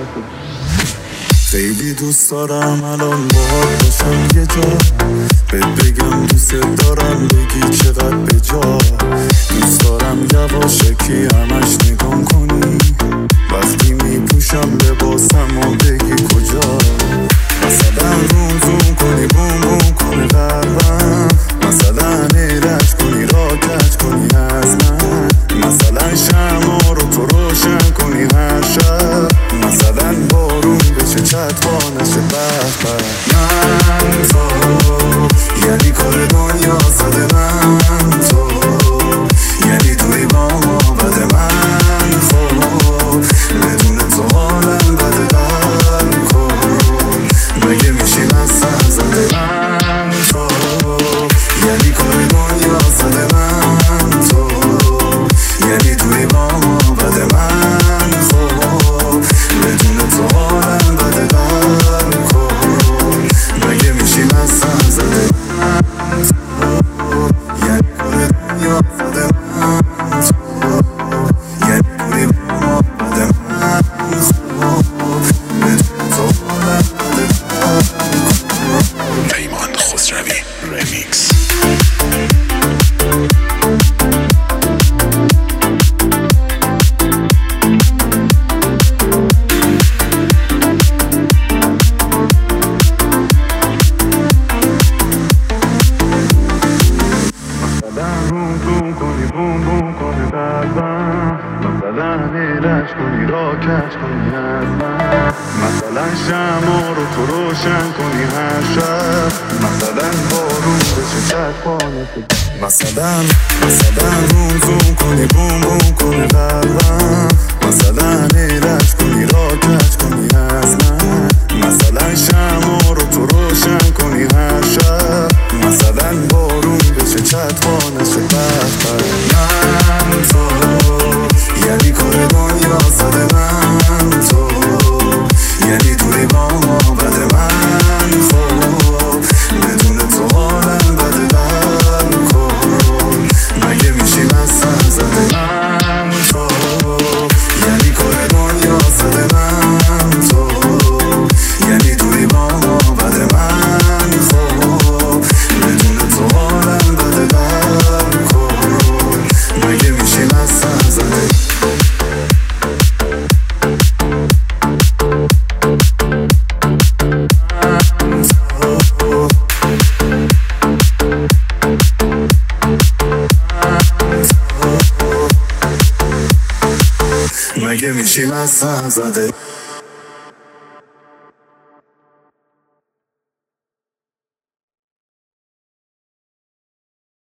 خیلی دوست دارم الان باهات باشم یه جا، بهت بگم دوست دارم بگی چقدر به جا. دوست دارم یواشکی همش نگام کنی وقتی میپوشم لباسم و بگی کجا. مثلا روم زوم کنی بوم بوم کنی قلبم، مثلا ایرش کنی را کج کنی از من، مثلا شمع رو تو روشن کنی هر شب، مثلا بارون بشه چتبا نشه بخبر. من تو یعنی کل دنیا زده، من تو یعنی توی با ما بده، من خب بدون تو حالم بده قلب کن مگه میشیم از سر زده. من تو یعنی کل دنیا زده، من تو یعنی توی با ما بده، من خب بدون تو حالم بده قلب کن مگه میشیم از سر زده. من تو یعنی کل دنیا زده، من تو یعنی توی با ما بده، من خب بدون تو حالم بده قلب کن. پیمان خسروی رمیکس. مثلا شمع رو تو روشن کنی هر شب، مثلا بارون بشه چتبا نشه، مثلا روم زوم کنی بوم بوم کنی قلبم، مثلا ایرش کنی را کج کنی از من، مثلا شمع رو تو روشن کنی هر شب، مثلا بارون بشه چتبا نشه بخبر. من تو یعنی کل دنیا زده، من تو یعنی توی با ما بده، من خب بدون تو حالم بده قلب کن مگه میشیم از سر زده. من تو یعنی کل دنیا زده، من تو یعنی توی با ما بده، من خب بدون تو حالم بده قلب کن مگه میشیم از سر زده. مگه میشیم از سر زده.